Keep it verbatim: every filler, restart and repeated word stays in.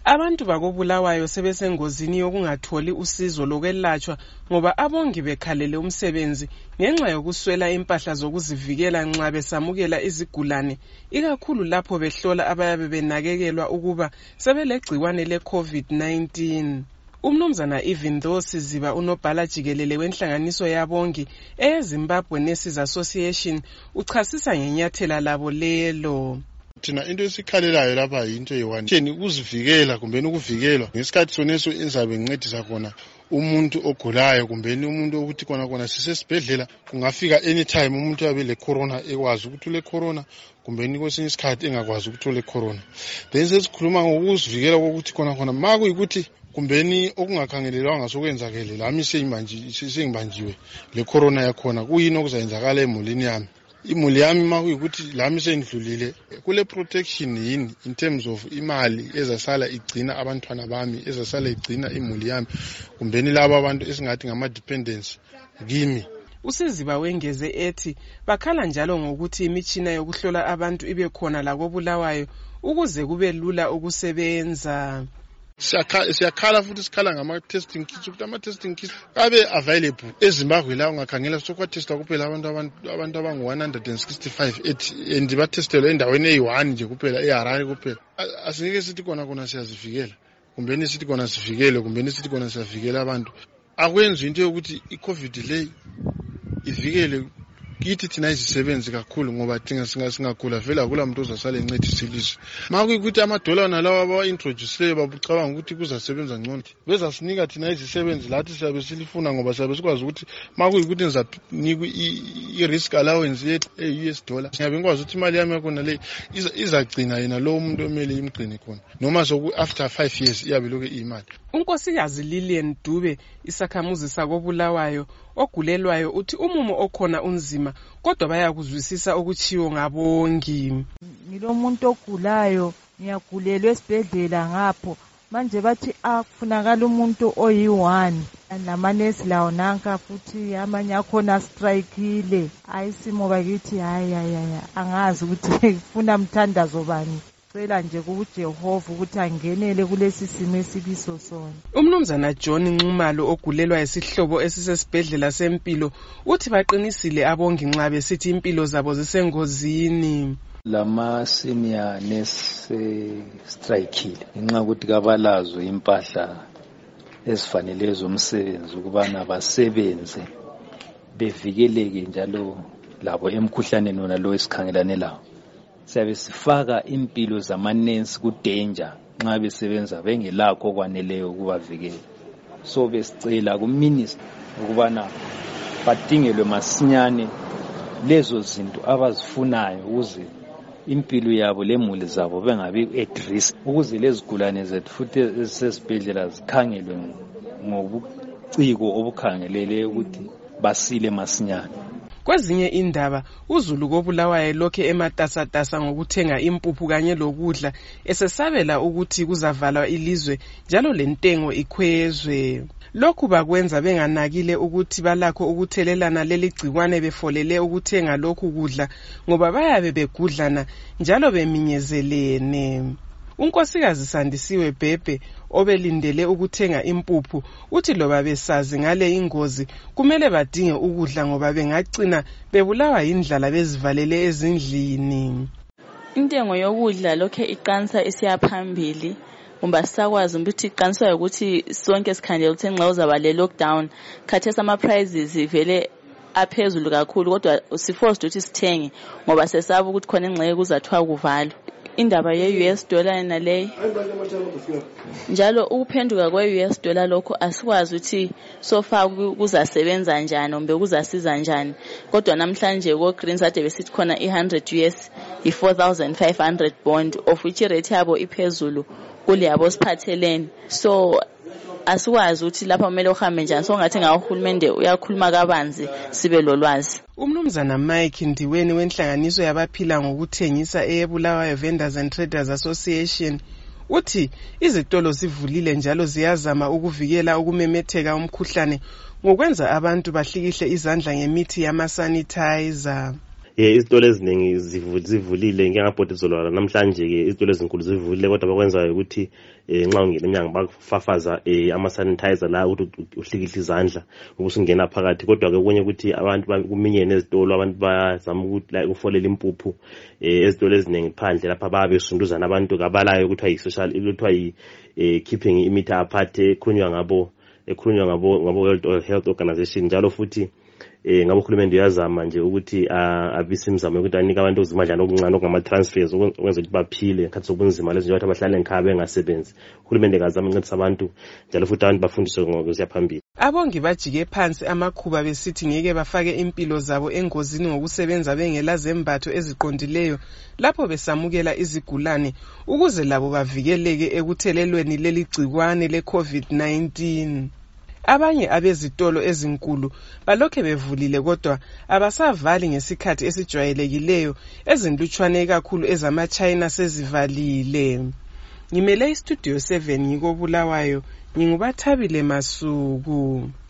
Abantu bakobulawayo sebesengozini yokungatholi usizo lokwelatshwa ngoba abongi bekhalele umsebenzi ngenxa yokuswela impahla zokuzivikela nxa besamukela izigulane, ikakhulu lapho behlola abayabe benakekelwa ukuba sebelegcikwane le-COVID nineteen. Umnumzana Evindhosi Siziba unobhala jikelele wenhlanganiso yabongi eyeZimbabwe Nurses Association uchasisa ngenyathela labo lelo. Thina into esikhalelayo lapha yinto eyi-one theni ukuzivikela kumbe ukuvikelwa ngesikhathi soneso enzabe ngincedisa khona umuntu ogulayo kumbe umuntu ukuthi kona kona sisesibhedlela kungafika anytime umuntu yabe le corona ekwazi ukuthi ule corona kumbe kwesinye isikhathi engakwazi ukuthi ule corona. Then sesikhuluma ngokuzivikela kokuthi kona kona ma kuyikuthi kumbeni okungakhangelelwanga sokwenzakele lami sengibanjiwe le corona yakhona kuyini okuzayenzakala emulini yami. Imuli yami ma kuyikuthi lami sendlulile kule protection yini in terms of imali ezasala igcina abantwana bami ezasala igcina imuli yami kumbeni laba abantu esingathi ngama dependents kimi. Usiziba wengeze ethi bakhala njalo ngokuthi imitshina yokuhlola abantu ibe khona la kobulawayo ukuze kube lula ukusebenza. Siyakhala futhi sikhala ngama-testing kits ukuthi ama-testing kits abe available eZimbabwe la ungakhangela sokwatesta kuphela abantu abantu abangu-one hundred sixty-five and batestelwa endaweni eyi-one nje kuphela eHarare kuphela. Asingeke sithi kona kona siyazivikela kumbeni sithi kona sivikele kumbeni sithi kona siyavikela abantu. Akwenzi into yokuthi i-COVID le ivikele kithi thina izisebenzi kakhulu ngoba thinga singagula vele akula muntu ozasala encedisa ilizwe. Ma kuyikuthi amadola nalawa abawa-introduce babucabanga ukuthi kuzasebenza ngcono bezasinika thina izisebenzi lathi siyabe silifuna ngoba siyabe sikwazi ukuthi ma kuyikuthi nizanikwa i-risk allowance yethu e-U S dollar ngiyabe ngikwazi ukuthi imali yami yakhona le izagcina yena lowo muntu omele imgcine khona noma soku after five years iyabe lokhu iyimali. Unkosikazi Lilian Dube isakhamuzi sakobulawayo ogulelwayo uthi umumo okhona unzima kodwa bayakuzwisisa okuchiwo ngabongi. Ngilomuntu ogulayo ngiyagulelwa esibhedlela ngapho manje bathi akufunakala umuntu oyi-one namanesi lawo nanka futhi amanye akhona strikeile ayisimo bakithi hayi hayi angazi ukuthi kufuna mthandazo bani. Cela nje kuJehova ukuthi angenele kulesi simo esibiso sona. Umnumzana John Nxumalo ogulelwa isihlobo esisesibhedlela sempilo uthi baqinisile abongi nxa besithi impilo zabo zisengozini. Lama senior nurse strikeile ngenxa ukuthi kabalazo impahla ezifanele zomsebenzi ukubana basebenze bevikeleke njalo labo emkhuhlaneni wona lo esikhangelane lawo. Siyabe sifaka impilo zamanensi kudanger nxa besebenza bengelakho okwaneleyo ukubavikela. So besicela kuminister ukubana badingelwe masinyane lezo zinto abazifunayo ukuze impilo yabo lemuli zabo bengabi at risk ukuze lezigulane zethu futhi ezisesibhedlela zikhangelwe ngobuciko obukhangelele ukuthi basile masinyane. Kwezinye indaba uZulu kobulawayo lokhe ematasatasa ngokuthenga impuphu kanye lokudla esesabela ukuthi kuzavalwa ilizwe njalo lentengo ikhwezwe. Lokhu bakwenza benganakile ukuthi balakho ukuthelelana leli gcikwane befolele ukuthenga lokhu kudla ngoba bayabe begudlana njalo beminyezelene. Unkosikazi Sandisiwe Bhebhe obelindele ukuthenga impuphu uthi loba besazi ngale ingozi kumele badinge ukudla ngoba bengagcina bebulawa indlala bezivalele ezindlini. Intengo yokudla lokho iqansa isiyaphambili ngoba sakwazi ukuthi iqansa ukuthi sonke sikhandela ukuthi nxa uzaba le lockdown khathesa ama prices vele aphezulu kakhulu kodwa siforced ukuthi sithenge ngoba sesaba ukuthi khona ingxenye kuzathiwa kuvalwa. Indaba ye-U S dollar naleyo njalo ukuphenduka kwe-U S dollar lokho asikwazi ukuthi sofa kuzasebenza njani nombe kuzasiza njani kodwa namhlanje ko Greens ade besithi khona one hundred U S i-four thousand five hundred bond of which rate yabo iphezulu kule yabo siphathelene. So asikwazi ukuthi lapha kumele uhambe njani so ngathi ngahulumende uyakhuluma kabanzi sibe lolwazi. Umnumzana Mike Ndiweni wenhlanganiso yabaphila ngokuthengisa eyeBulawayo Vendors and Traders Association uthi izitolo zivulile njalo ziyazama ukuvikela ukumemetheka umkhuhlane ngokwenza abantu bahlikihle izandla ngemithi yama sanitizer. eh izitolo eziningi zivulile ngiyangabhodi izolo namhlanje ke izitolo ezinkulu zivulile kodwa bakwenzayo ukuthi eh nxa ungena eminyango bafafaza eh ama sanitizer la ukuthi uhlikihla izandla ubusungena phakathi kodwa ke kunye ukuthi abantu kuminyene ezitolo abantu bayazama ukuthi la ufolela impuphu eh ezitolo eziningi phandle lapha babe sunduzana abantu kabalayo ukuthi ayi social iluthiwa yi keeping imeter apart ekhulunywa ngabo ekhulunywa ngabo ngabo World Health Organization njalo futhi eh ngabo khulumende uyazama nje ukuthi abise imizamo ukuthi anika abantu ozimadlana okuncane okungama transfers ukwenza ukuthi baphile ngakhathi sobunzima lezi njengoba abahlala enkhaya bengasebenzi khulumende ngazama incedisa abantu njalo futhi abantu bafundiswe ngokuya phambili. Abongi bajike phansi amakhuba besithi ngeke bafake impilo zabo engozini ngokusebenza bengela zembatho eziqondileyo lapho besamukela izigulane ukuze labo bavikeleke ekuthelelweni leli gcikwane le COVID nineteen. Abanye abezitolo ezinkulu balokhe bevulile kodwa abasavali ngesikhathi esijwayelekileyo ezintutshwane kakhulu ezama China sezivalile. Ngimele istudio seven ngiko Bulawayo, ngingubathabile Masuku.